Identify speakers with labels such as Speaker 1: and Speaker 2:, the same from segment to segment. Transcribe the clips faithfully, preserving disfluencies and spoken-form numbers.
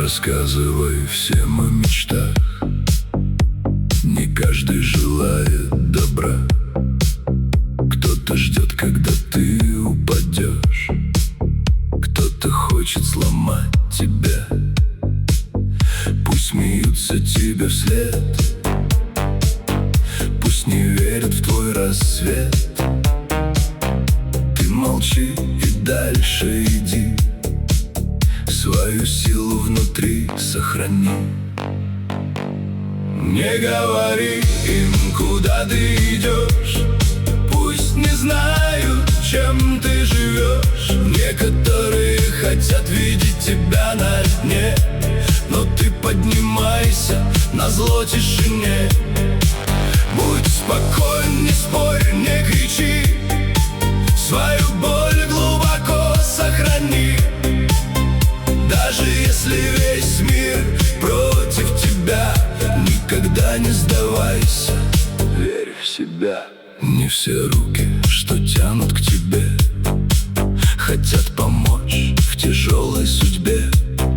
Speaker 1: рассказывай всем о мечтах. Не каждый желает добра. Кто-то ждет, когда ты упадешь. Кто-то хочет сломать тебя. Пусть смеются тебе вслед, пусть не верят в твой рассвет. Ты молчи и дальше иди, свою силу внутри сохрани. Не говори им, куда ты идешь. Пусть не знают, чем ты живешь. Некоторые хотят видеть тебя на дне, но ты поднимайся назло тишине. Будь спокоен, не спорь, не кричи. Свою боль глубоко сохрани. Даже если весь мир против тебя, никогда не сдавайся, верь в себя. Не все руки, что тянут к тебе, хотят помочь в тяжелой судьбе.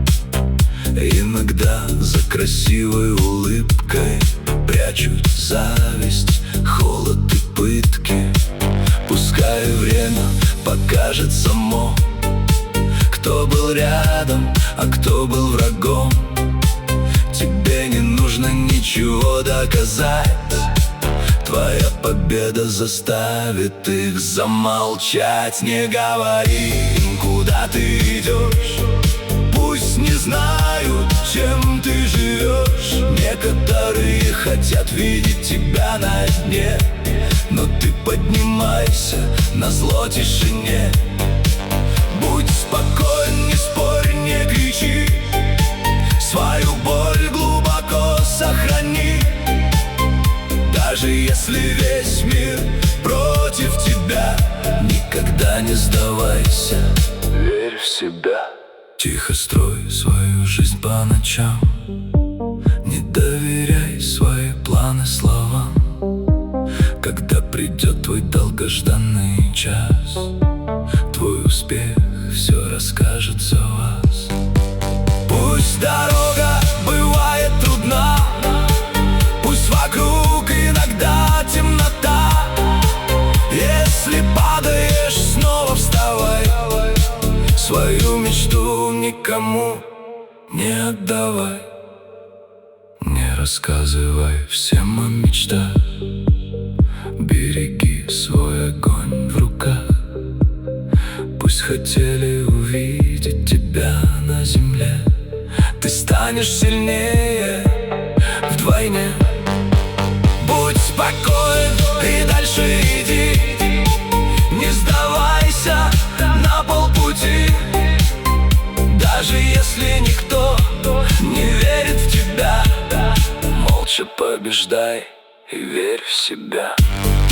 Speaker 1: Иногда за красивой улыбкой прячут зависть, холод и пытки. Пускай время покажет само, кто был рядом, а кто был врагом. Тебе не нужно ничего доказать. Твоя победа заставит их замолчать. Не говори им, куда ты идешь. Пусть не знают, чем ты живешь. Некоторые хотят видеть тебя на дне, но ты поднимайся назло тишине. Будь спокоен, не спорь, не кричи. Свою боль глубоко сохрани. Даже если весь мир против тебя, никогда не сдавайся, верь в себя. Тихо строй свою жизнь по ночам. Не доверяй свои планы словам. Когда придет твой долгожданный час, твой успех все расскажет за вас. Пусть дорога бывает трудна, пусть вокруг иногда темнота. Если падаешь, снова вставай. Свою мечту никому не отдавай. Не рассказывай всем о мечтах. Береги свой огонь в руках. Пусть хотели увидеть тебя на земле, ты станешь сильнее вдвойне. Будь спокоен и дальше иди. Не сдавайся на полпути. Даже если никто не верит в тебя, молча побеждай и верь в себя.